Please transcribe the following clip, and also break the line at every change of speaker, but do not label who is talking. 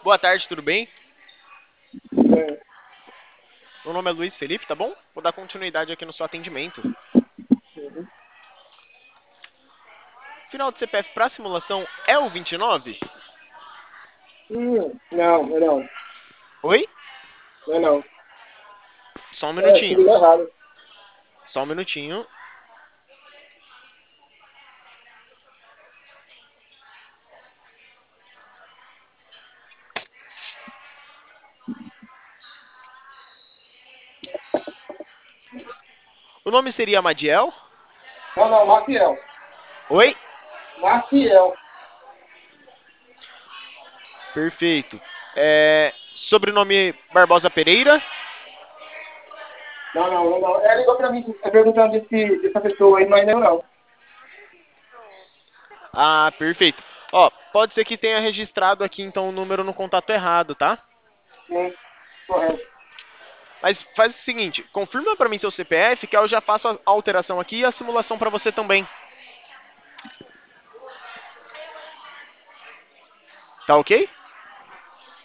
Boa tarde, tudo bem?
É,
Meu nome é Luiz Felipe, tá bom? Vou dar continuidade aqui no seu atendimento.
uhum.
Final de CPF para simulação é o 29?
Não, não,
Oi?
não, não.
Só um
É,
minutinho.
seguro errado.
Só um minutinho. O nome seria Madiel?
Não, não, Maciel.
Oi?
Maciel.
Perfeito. Sobrenome Barbosa Pereira?
Não, não, não, não. Ela ligou pra mim, perguntando dessa pessoa aí, mas não.
Ah, perfeito. Ó, pode ser que tenha registrado aqui então o número no contato errado, tá?
Sim, correto.
Mas faz o seguinte, confirma para mim seu CPF que eu já faço a alteração aqui e a simulação para você também. Tá ok?